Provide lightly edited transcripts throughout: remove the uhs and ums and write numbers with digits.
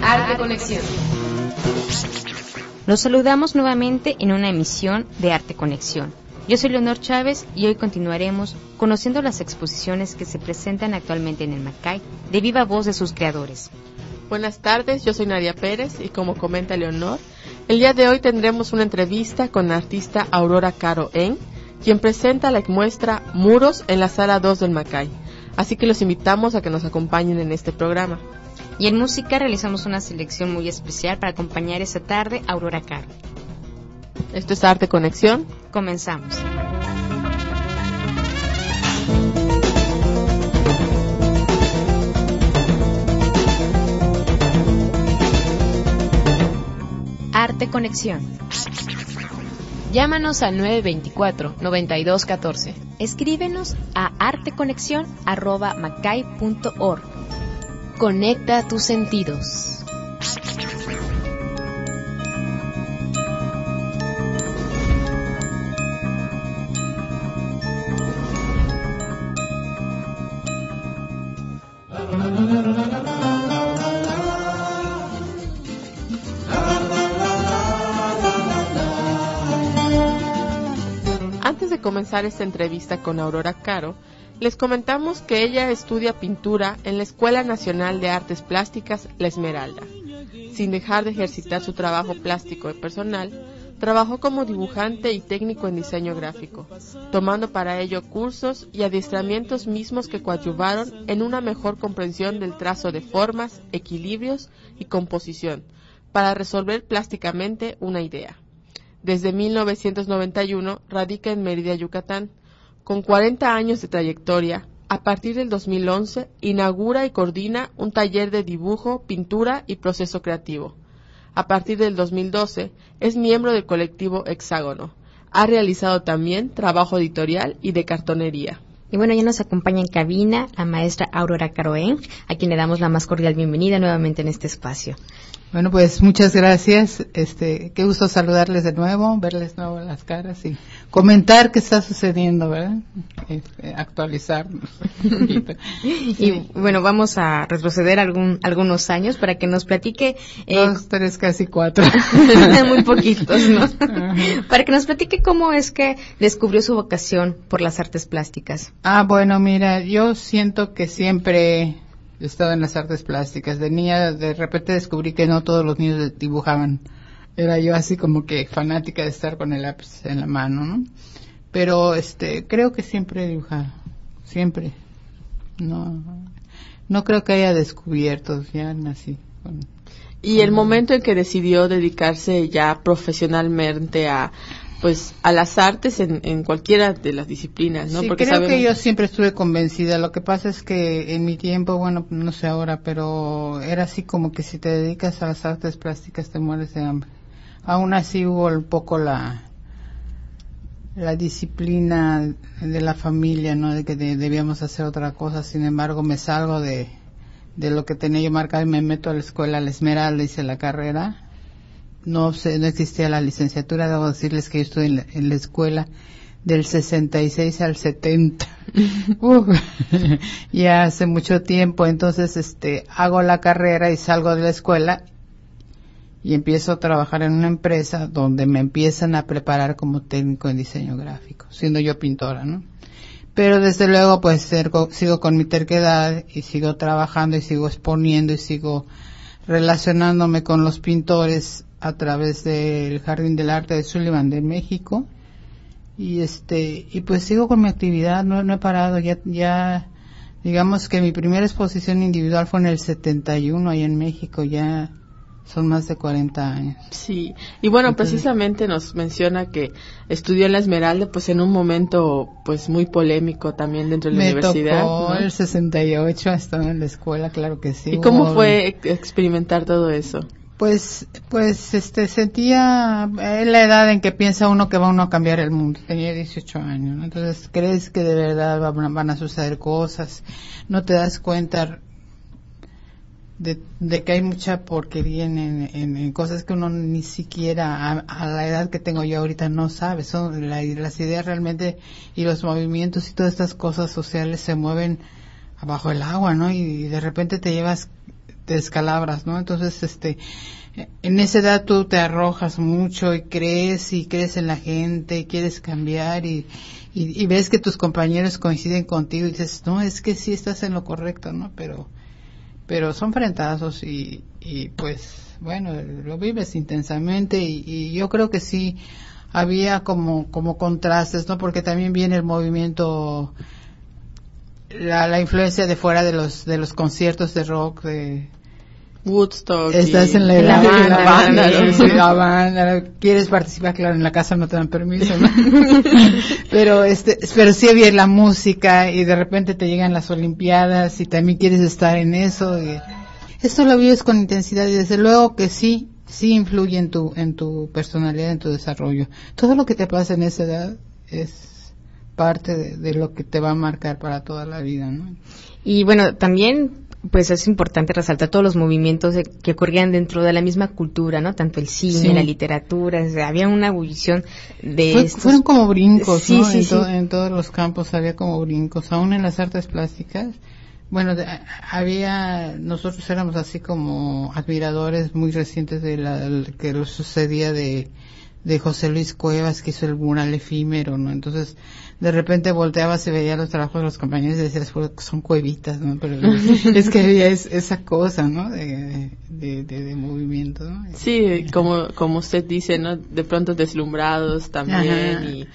Arte Conexión. Los saludamos nuevamente en una emisión de Arte Conexión. Yo soy Leonor Chávez y hoy continuaremos conociendo las exposiciones que se presentan actualmente en el MACAY de viva voz de sus creadores. Buenas tardes, yo soy Nadia Pérez y como comenta Leonor, el día de hoy tendremos una entrevista con la artista Aurora Caro En, quien presenta la muestra Muros en la Sala 2 del MACAY. Así que los invitamos a que nos acompañen en este programa. Y en música realizamos una selección muy especial para acompañar esta tarde a Aurora Caro. Esto es Arte Conexión. Comenzamos. Arte Conexión. Llámanos al 924-9214. Escríbenos a arteconexion@macay.org. Conecta tus sentidos. Antes de comenzar esta entrevista con Aurora Caro, les comentamos que ella estudia pintura en la Escuela Nacional de Artes Plásticas La Esmeralda. Sin dejar de ejercitar su trabajo plástico y personal, trabajó como dibujante y técnico en diseño gráfico, tomando para ello cursos y adiestramientos mismos que coadyuvaron en una mejor comprensión del trazo de formas, equilibrios y composición, para resolver plásticamente una idea. Desde 1991 radica en Mérida, Yucatán. Con 40 años de trayectoria, a partir del 2011 inaugura y coordina un taller de dibujo, pintura y proceso creativo. A partir del 2012 es miembro del colectivo Hexágono. Ha realizado también trabajo editorial y de cartonería. Y bueno, ya nos acompaña en cabina la maestra Aurora Caro En, a quien le damos la más cordial bienvenida nuevamente en este espacio. Bueno, pues muchas gracias. Qué gusto saludarles de nuevo, verles de nuevo las caras y comentar qué está sucediendo, ¿verdad? Actualizarnos. Y bueno, vamos a retroceder algunos años para que nos platique. 2, 3, casi 4. Muy poquitos, ¿no? Para que nos platique cómo es que descubrió su vocación por las artes plásticas. Bueno, mira, yo siento que siempre he estado en las artes plásticas. De niña, de repente descubrí que no todos los niños dibujaban. Era yo así como que fanática de estar con el lápiz en la mano, ¿no? Pero creo que siempre he dibujado. Siempre. No creo que haya descubierto, ya nací con... Y el momento en que decidió dedicarse ya profesionalmente a las artes en cualquiera de las disciplinas, ¿no? Sí, porque creo que yo siempre estuve convencida. Lo que pasa es que en mi tiempo, bueno, no sé ahora, pero era así como que si te dedicas a las artes plásticas te mueres de hambre. Aún así hubo un poco la disciplina de la familia, ¿no? De que debíamos hacer otra cosa. Sin embargo, me salgo de lo que tenía yo marcado y me meto a la escuela La Esmeralda, hice la carrera. No existía la licenciatura. Debo decirles que yo estuve en la escuela del 66 al 70. Ya hace mucho tiempo. Entonces, hago la carrera y salgo de la escuela y empiezo a trabajar en una empresa donde me empiezan a preparar como técnico en diseño gráfico, siendo yo pintora, ¿no? Pero desde luego, pues, sigo con mi terquedad y sigo trabajando y sigo exponiendo y sigo relacionándome con los pintores a través del Jardín del Arte de Sullivan de México y pues sigo con mi actividad, no he parado. Ya digamos que mi primera exposición individual fue en el 71 ahí en México. Ya son más de 40 años. Sí, y bueno, entonces, precisamente nos menciona que estudió en La Esmeralda, pues en un momento pues muy polémico también dentro de la universidad. Me tocó, ¿no? El 68, estaba en la escuela, claro que sí. ¿Y cómo fue experimentar todo eso? Pues sentía la edad en que piensa uno que va uno a cambiar el mundo. Tenía 18 años, ¿no? Entonces crees que de verdad van a suceder cosas, no te das cuenta de que hay mucha porquería en cosas que uno ni siquiera a la edad que tengo yo ahorita no sabe. Son las ideas realmente y los movimientos y todas estas cosas sociales se mueven abajo del agua, ¿no? Y de repente te descalabras, ¿no? Entonces, en esa edad tú te arrojas mucho y crees en la gente, y quieres cambiar y ves que tus compañeros coinciden contigo y dices, no, es que sí estás en lo correcto, ¿no? Pero son frentazos y pues, bueno, lo vives intensamente y yo creo que sí había como contrastes, ¿no? Porque también viene el movimiento, la influencia de fuera de los conciertos de rock, de Woodstock. Estás en la banda, quieres participar, claro, en la casa no te dan permiso, ¿no? pero sí había la música y de repente te llegan las Olimpiadas y también quieres estar en eso. Y esto lo vives con intensidad y desde luego que sí influye en tu personalidad, en tu desarrollo. Todo lo que te pasa en esa edad es parte de lo que te va a marcar para toda la vida, ¿no? Y bueno, también pues es importante resaltar todos los movimientos que ocurrían dentro de la misma cultura, ¿no? Tanto el cine, la literatura, o sea, había una ebullición de fueron como brincos, sí, ¿no? Sí, en todos los campos había como brincos, aún en las artes plásticas. Bueno, nosotros éramos así como admiradores muy recientes de que lo sucedía de José Luis Cuevas, que hizo el mural efímero, ¿no? Entonces, de repente volteabas y veía los trabajos de los compañeros y decías, son cuevitas, ¿no? Pero es que había esa cosa, ¿no? De movimiento, ¿no? Sí, como usted dice, ¿no? De pronto deslumbrados también.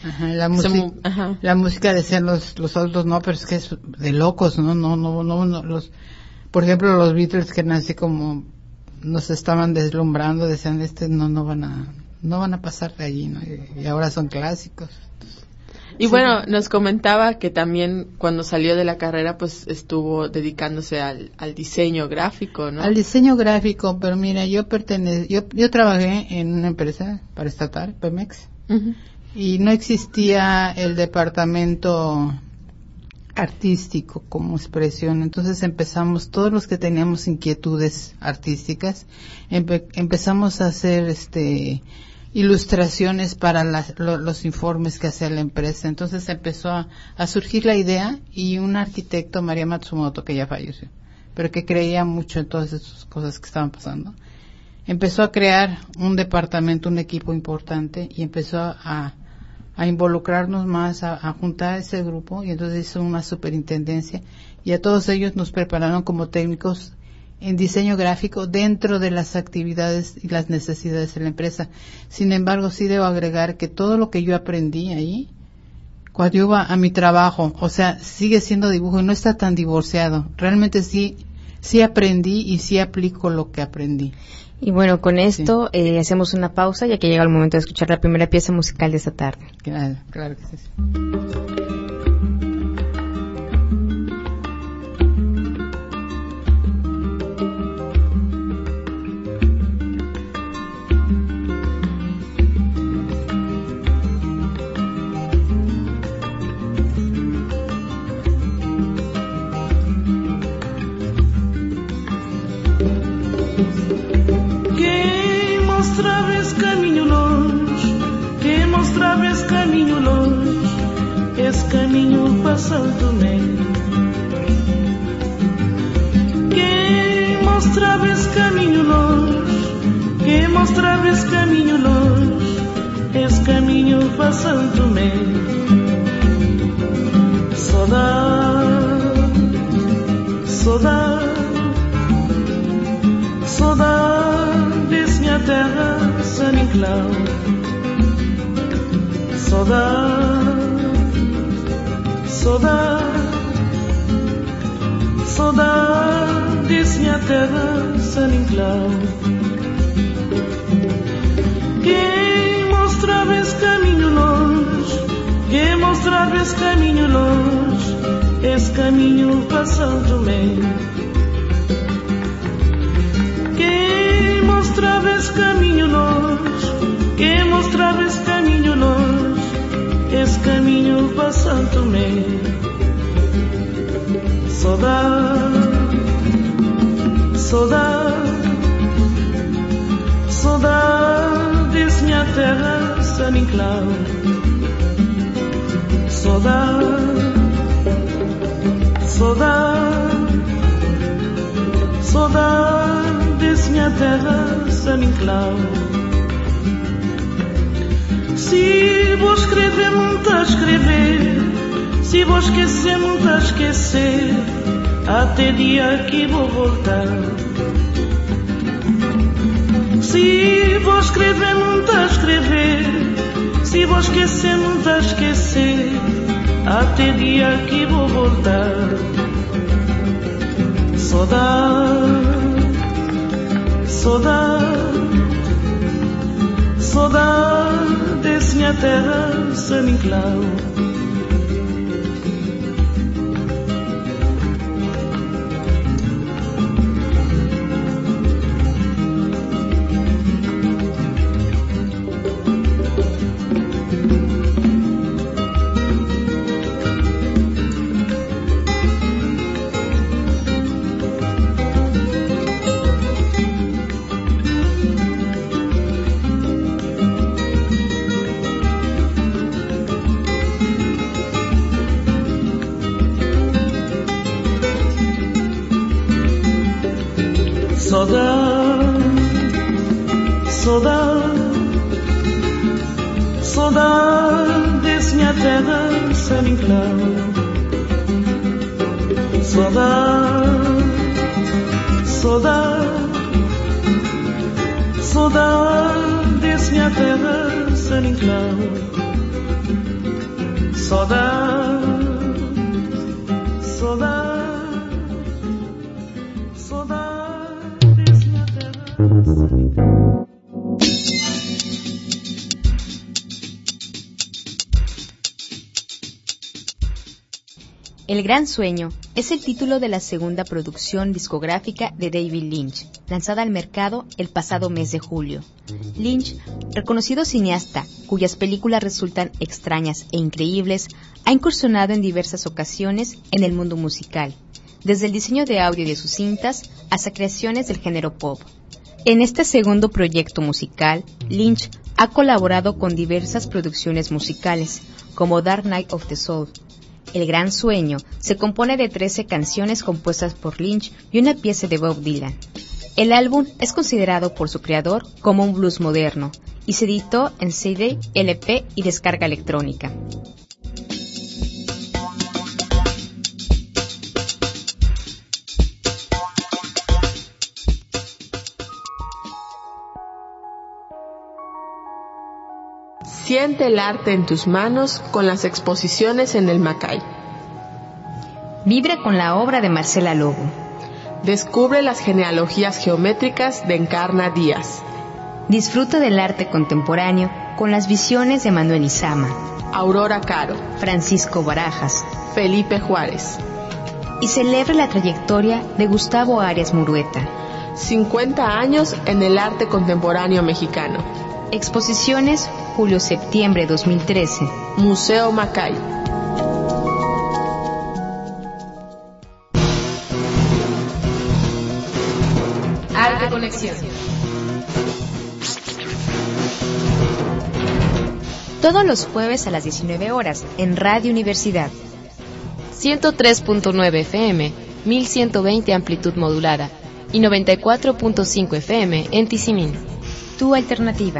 La música decían los adultos, no, pero es que es de locos, ¿no? No, por ejemplo, los Beatles, que eran así como, nos estaban deslumbrando, decían, no van a pasar de allí, ¿no? Y ahora son clásicos. Y bueno, nos comentaba que también cuando salió de la carrera, pues estuvo dedicándose al diseño gráfico, ¿no? Al diseño gráfico, pero mira, yo trabajé en una empresa paraestatal, Pemex, y no existía el departamento artístico como expresión. Entonces empezamos, todos los que teníamos inquietudes artísticas, empezamos a hacer ilustraciones para los informes que hacía la empresa. Entonces empezó a surgir la idea y un arquitecto, María Matsumoto, que ya falleció, pero que creía mucho en todas esas cosas que estaban pasando, empezó a crear un departamento, un equipo importante y empezó a involucrarnos más, a juntar ese grupo y entonces hizo una superintendencia y a todos ellos nos prepararon como técnicos en diseño gráfico dentro de las actividades y las necesidades de la empresa. Sin embargo, sí debo agregar que todo lo que yo aprendí ahí coadyuva a mi trabajo, o sea, sigue siendo dibujo y no está tan divorciado. Realmente sí aprendí y sí aplico lo que aprendí. Y bueno, con esto hacemos una pausa ya que llega el momento de escuchar la primera pieza musical de esta tarde. Claro que sí. Caminho longe, esse caminho passando-me. Quem mostrava esse caminho longe, quem mostrava esse caminho longe, esse caminho passando-me. Saudade, desse minha terra, San Inclau. Saudade, disse minha terra, San Inclau. Quem mostrava esse caminho longe, quem mostrava esse caminho longe, esse caminho passando-me. Quem mostrava esse caminho longe, quem mostrava esse caminho longe, esse caminho passando-me. Saudade, disse minha terra, San Inclau. Saudade, terra, São Nicolau. Se vou escrever, muito a escrever. Se vou esquecer, muito a esquecer. Até dia que vou voltar. Se vou escrever, muito a escrever. Se vou esquecer, muito a esquecer. Até dia que vou voltar. Saudade, saudade, saudade desse minha terra, São Nicolau. Saudade desse minha terra, São Nicolau. Saudade desse minha terra, São Nicolau. Saudade desse minha terra, São Nicolau. El Gran Sueño es el título de la segunda producción discográfica de David Lynch, lanzada al mercado el pasado mes de julio. Lynch, reconocido cineasta, cuyas películas resultan extrañas e increíbles, ha incursionado en diversas ocasiones en el mundo musical, desde el diseño de audio de sus cintas hasta creaciones del género pop. En este segundo proyecto musical, Lynch ha colaborado con diversas producciones musicales, como Dark Night of the Soul. El Gran Sueño se compone de 13 canciones compuestas por Lynch y una pieza de Bob Dylan. El álbum es considerado por su creador como un blues moderno y se editó en CD, LP y descarga electrónica. Siente el arte en tus manos con las exposiciones en el Macay. Vibra con la obra de Marcela Lobo. Descubre las genealogías geométricas de Encarna Díaz. Disfruta del arte contemporáneo con las visiones de Manuel Izama, Aurora Caro, Francisco Barajas, Felipe Juárez. Y celebre la trayectoria de Gustavo Arias Murueta. 50 años en el arte contemporáneo mexicano. Exposiciones julio-septiembre 2013. Museo Macay. Arte Conexión. Todos los jueves a las 19 horas en Radio Universidad. 103.9 FM, 1120 amplitud modulada y 94.5 FM en Tizimín. Tu alternativa.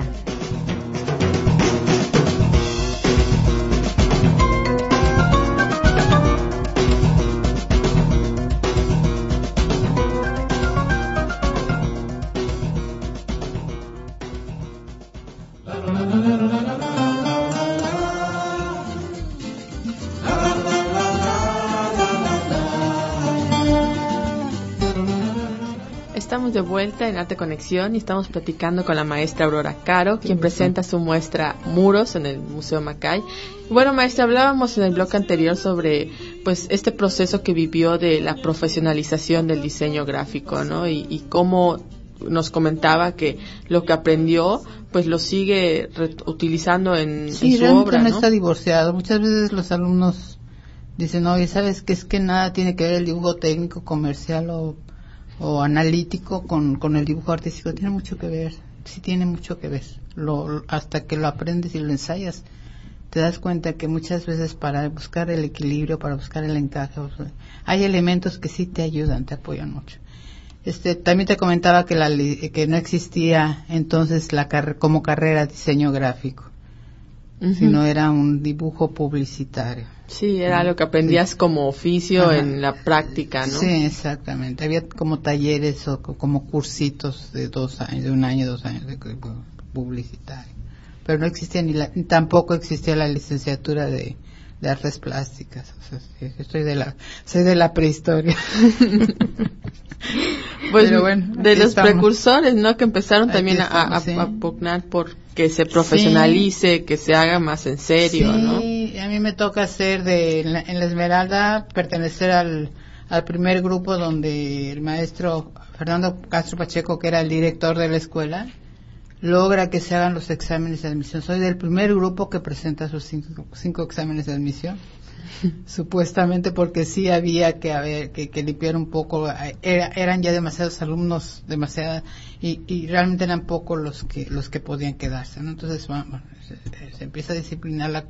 Estamos de vuelta en Arte Conexión y estamos platicando con la maestra Aurora Caro, quien presenta su muestra Muros en el Museo Macay. Bueno, maestra, hablábamos en el bloque anterior sobre pues este proceso que vivió de la profesionalización del diseño gráfico, ¿no? Y cómo nos comentaba que lo que aprendió pues lo sigue utilizando en su obra, ¿no? No está divorciado. Muchas veces los alumnos dicen, oye, ¿sabes qué? Es que nada tiene que ver el dibujo técnico, comercial o analítico con el dibujo artístico. Tiene mucho que ver, sí tiene mucho que ver. Hasta que lo aprendes y lo ensayas, te das cuenta que muchas veces para buscar el equilibrio, para buscar el encaje, hay elementos que sí te ayudan, te apoyan mucho. También te comentaba que que no existía entonces como carrera diseño gráfico, sino era un dibujo publicitario. Sí, era lo que aprendías como oficio en la práctica, ¿no? Sí, exactamente. Había como talleres o como cursitos de 2 años, de 1 año, 2 años de publicitario. Pero no existía tampoco existía la licenciatura de artes plásticas. O sea, soy de la prehistoria. Pues bueno, de los estamos. Precursores, ¿no? Que empezaron también a sí. pugnar por que se profesionalice, que se haga más en serio, ¿no? Sí, a mí me toca ser en la Esmeralda, pertenecer al primer grupo donde el maestro Fernando Castro Pacheco, que era el director de la escuela, logra que se hagan los exámenes de admisión. Soy del primer grupo que presenta sus 5 exámenes de admisión. Supuestamente porque sí había que limpiar un poco, eran ya demasiados alumnos, y realmente eran pocos los que podían quedarse, ¿no? Entonces se empieza a disciplinar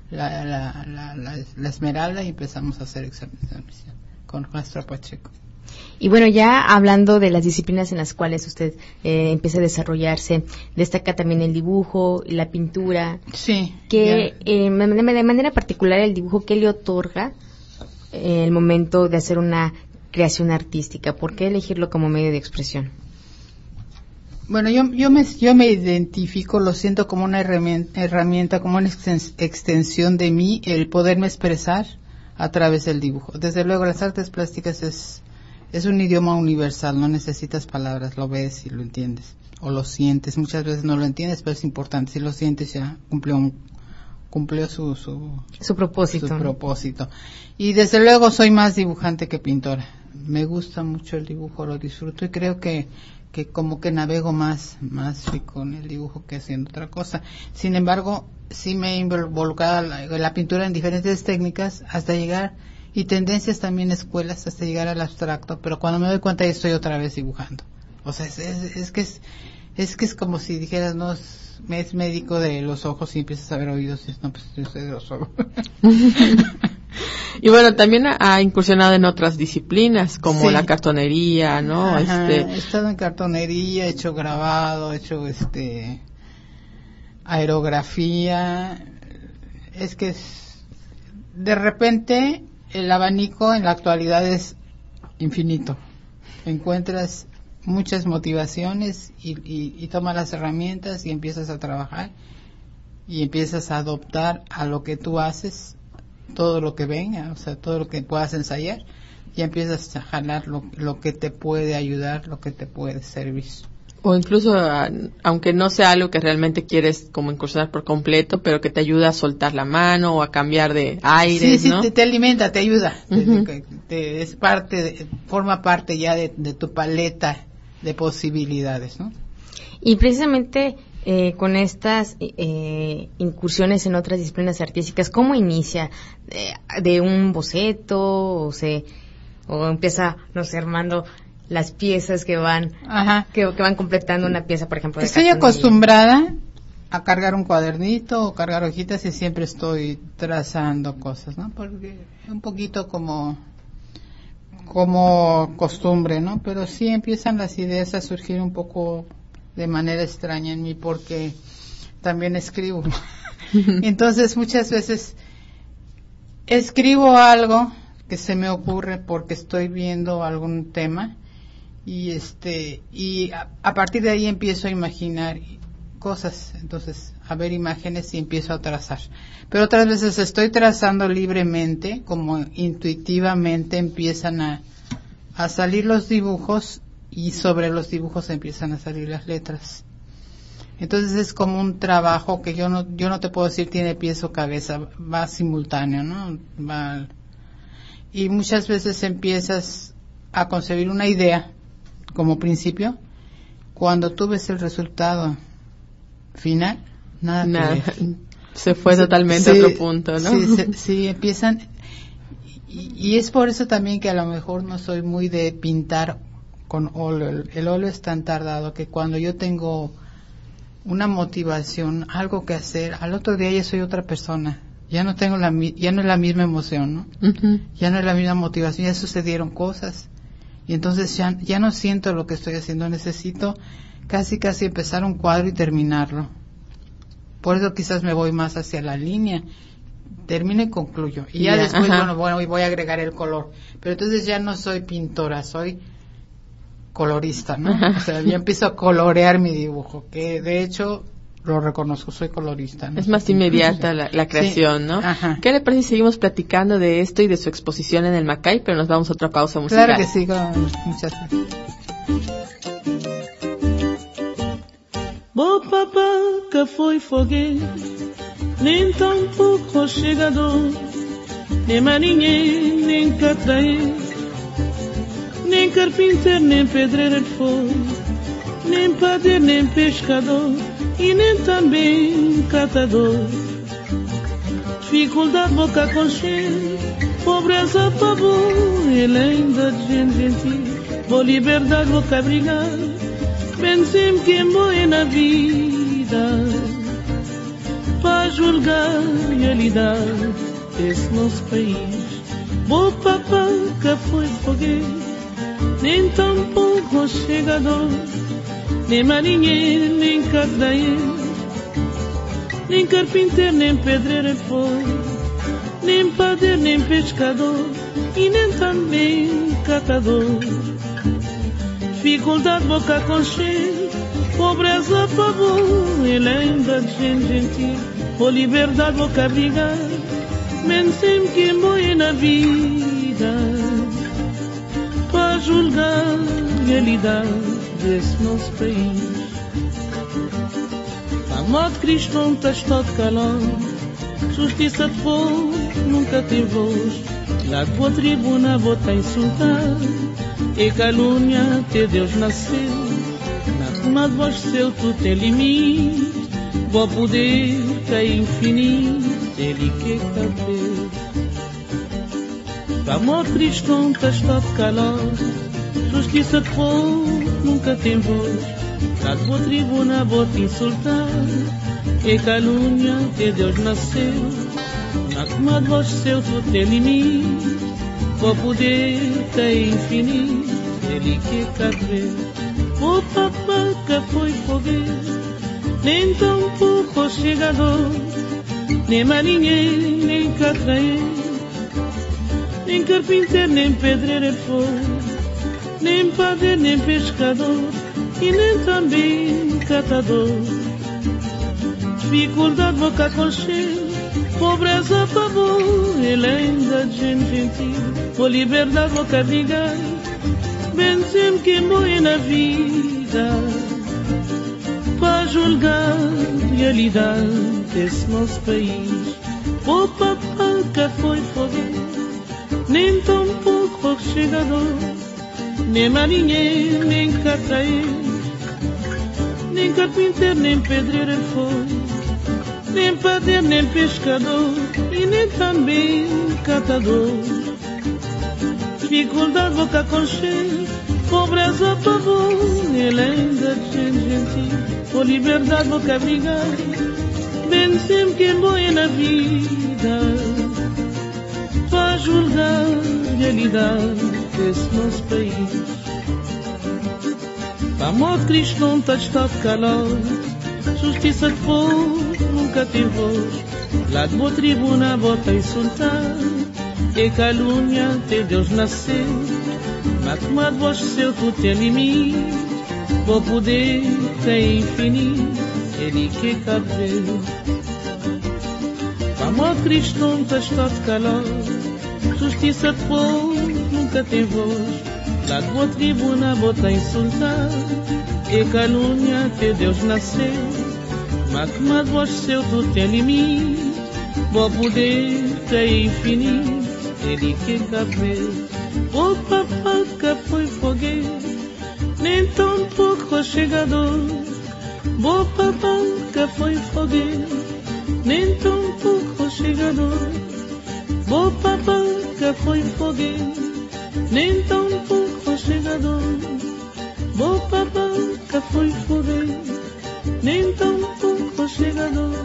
la Esmeralda y empezamos a hacer exámenes de admisión con Castro Pacheco. Y bueno, ya hablando de las disciplinas en las cuales usted empieza a desarrollarse, destaca también el dibujo y la pintura. Sí. Que de manera particular el dibujo, ¿qué le otorga el momento de hacer una creación artística? ¿Por qué elegirlo como medio de expresión? Bueno, yo me identifico, lo siento como una herramienta, como una extensión de mí, el poderme expresar a través del dibujo. Desde luego, las artes plásticas es un idioma universal, no necesitas palabras, lo ves y lo entiendes, o lo sientes. Muchas veces no lo entiendes, pero es importante. Si lo sientes, ya cumplió su propósito. Y desde luego soy más dibujante que pintora. Me gusta mucho el dibujo, lo disfruto y creo que como que navego más con el dibujo que haciendo otra cosa. Sin embargo, sí me he involucrado en la pintura en diferentes técnicas hasta llegar, y tendencias también, escuelas, hasta llegar al abstracto, pero cuando me doy cuenta ya estoy otra vez dibujando. O sea, es que es como si dijeras, no, es médico de los ojos y empiezas a ver oídos, y no, pues yo soy de los ojos. Y bueno, también ha incursionado en otras disciplinas como la cartonería, ¿no? He estado en cartonería, he hecho grabado, he hecho aerografía. Es que de repente el abanico en la actualidad es infinito. Encuentras muchas motivaciones y tomas las herramientas y empiezas a trabajar y empiezas a adoptar a lo que tú haces todo lo que venga, o sea, todo lo que puedas ensayar, y empiezas a jalar lo que te puede ayudar, lo que te puede servir. O incluso, aunque no sea algo que realmente quieres como incursionar por completo, pero que te ayuda a soltar la mano o a cambiar de aire, sí, ¿no? Sí, te alimenta, te ayuda. Forma parte ya de tu paleta de posibilidades, ¿no? Y precisamente con estas incursiones en otras disciplinas artísticas, ¿cómo inicia? ¿De un boceto o empieza, no sé, armando las piezas que van completando una pieza, por ejemplo? Estoy acostumbrada a cargar un cuadernito o cargar hojitas y siempre estoy trazando cosas, ¿no? Porque un poquito como costumbre, ¿no? Pero sí empiezan las ideas a surgir un poco de manera extraña en mí, porque también escribo. Entonces muchas veces escribo algo que se me ocurre porque estoy viendo algún tema y a partir de ahí empiezo a imaginar cosas, entonces a ver imágenes y empiezo a trazar. Pero otras veces estoy trazando libremente, como intuitivamente empiezan a salir los dibujos, y sobre los dibujos empiezan a salir las letras. Entonces es como un trabajo que yo no te puedo decir tiene pies o cabeza, va simultáneo, ¿no? Y muchas veces empiezas a concebir una idea como principio, cuando tú ves el resultado final, nada. Se fue totalmente a otro punto, ¿no? Sí, empiezan, y es por eso también que a lo mejor no soy muy de pintar con óleo. El óleo es tan tardado que cuando yo tengo una motivación, algo que hacer, al otro día ya soy otra persona. Ya no es la misma emoción, ¿no? Uh-huh. Ya no es la misma motivación, ya sucedieron cosas y entonces ya no siento lo que estoy haciendo, necesito casi empezar un cuadro y terminarlo. Por eso quizás me voy más hacia la línea, termino y concluyo, y ya después voy a agregar el color, pero entonces ya no soy pintora, soy colorista, ¿no? O sea, ya empiezo a colorear mi dibujo, que de hecho lo reconozco, soy colorista, ¿no? Es más inmediata la creación, sí, ¿no? Ajá. ¿Qué le parece si seguimos platicando de esto y de su exposición en el Macay, pero nos vamos a otra pausa musical? Claro que sí, muchas gracias. Bo papá que foi foguete, nem tão pouco chegador, nem marinheiro, nem catraeiro, nem carpinteiro, nem pedreiro de fogo, nem padeiro, nem pescador, e nem também catador. Dificuldade, boca com cheiro, pobreza, pavor, ele ainda de gente gentil, boa liberdade, boca brigar, bem sempre quem morre na vida, para julgar a realidade desse nosso país. Bom papá que foi foguete, nem tão pouco chegador, nem marinheiro, nem catraeiro, nem carpinteiro, nem pedreiro foi, nem padeiro, nem pescador, e nem também catador. Dificuldade, boca com cheiro, pobreza, pavor, ele ainda de gente gentil, por liberdade, boca brigar, menos sempre que morre na vida, para julgar a realidade desse nosso país. A morte cristã está de calor, justiça de povo nunca tem voz, lá tua tribuna vota insultar, e calúnia te Deus nasceu, na cama de voz seu tu tem limite, bom poder que é infinito, ele que cabeu. A morte cristã está de calor, justiça de povo nunca tem voz, na tua tribuna vota insultar, e calúnia te Deus nasceu, na cama de voz seu tu tem limite, bom poder que é infinito, ele que cabeu. O papá que foi foguete, nem tão pouco chegador, nem marinheiro, nem catraeiro, nem carpinteiro, nem pedreiro foi, nem padeiro, nem pescador, e nem também catador. Dificuldade, boca com cheiro, pobreza, pavor, ele ainda de gente gentil, por liberdade, boca brigar, bem sempre que morre na vida, para julgar a realidade desse nosso país. O papá que foi foguete, nem tão pouco chegador, nem marinheiro, nem catraeiro, nem carpinteiro, nem pedreiro foi, nem padeiro, nem pescador, e nem também catador. Dificuldade, boca com cheiro, pobreza, pavor, ele ainda de gente gentil, por liberdade, boca brigar, bem sempre quem morre na vida, para julgar a realidade desse nosso país. A morte cristã está de calor, justiça de povo nunca tem voz, lá de boa tribuna bota insultar, e calúnia te Deus nasceu, na cama de voz seu tu tem limite, bom poder que é infinito, ele que cabeu. A morte cristã está de calor, justiça de povo nunca tem voz, lá de boa tribuna bota insultar, e calúnia te Deus nasceu, na cama de voz seu tu tem limite, bom poder que é infinito, ele que cabeu. O papá que foi foguete, nem tão pouco chegador, o papá que foi foguete, nem tão pouco chegador, o papá que foi foguete, nem tão pouco chegador, o papá que foi foguete, nem tão pouco chegador.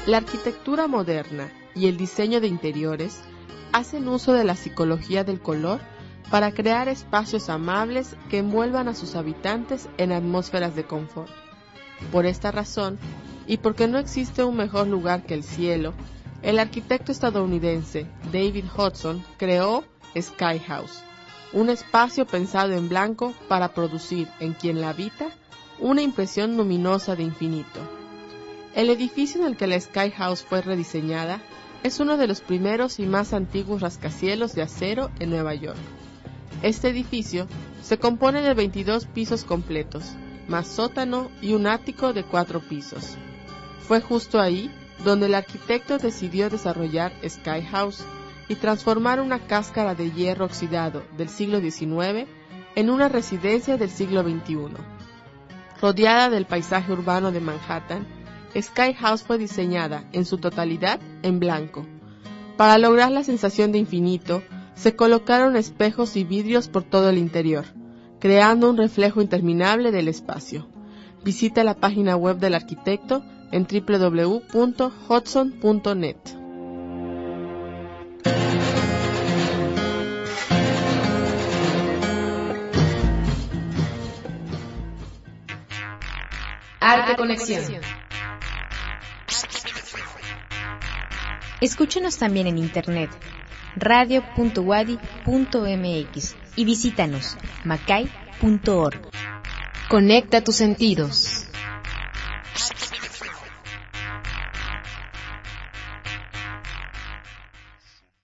La arquitectura moderna y el diseño de interiores hacen uso de la psicología del color para crear espacios amables que envuelvan a sus habitantes en atmósferas de confort. Por esta razón, y porque no existe un mejor lugar que el cielo, el arquitecto estadounidense David Hudson creó Sky House, un espacio pensado en blanco para producir en quien la habita una impresión luminosa de infinito. El edificio en el que la Sky House fue rediseñada es uno de los primeros y más antiguos rascacielos de acero en Nueva York. Este edificio se compone de 22 pisos completos, más sótano y un ático de 4 pisos. Fue justo ahí donde el arquitecto decidió desarrollar Sky House y transformar una cáscara de hierro oxidado del siglo XIX en una residencia del siglo XXI. Rodeada del paisaje urbano de Manhattan, Sky House fue diseñada en su totalidad en blanco. Para lograr la sensación de infinito, se colocaron espejos y vidrios por todo el interior, creando un reflejo interminable del espacio. Visita la página web del arquitecto en www.hudson.net. Arte Conexión. Escúchenos también en internet, radio.wadi.mx y visítanos, macay.org. Conecta tus sentidos.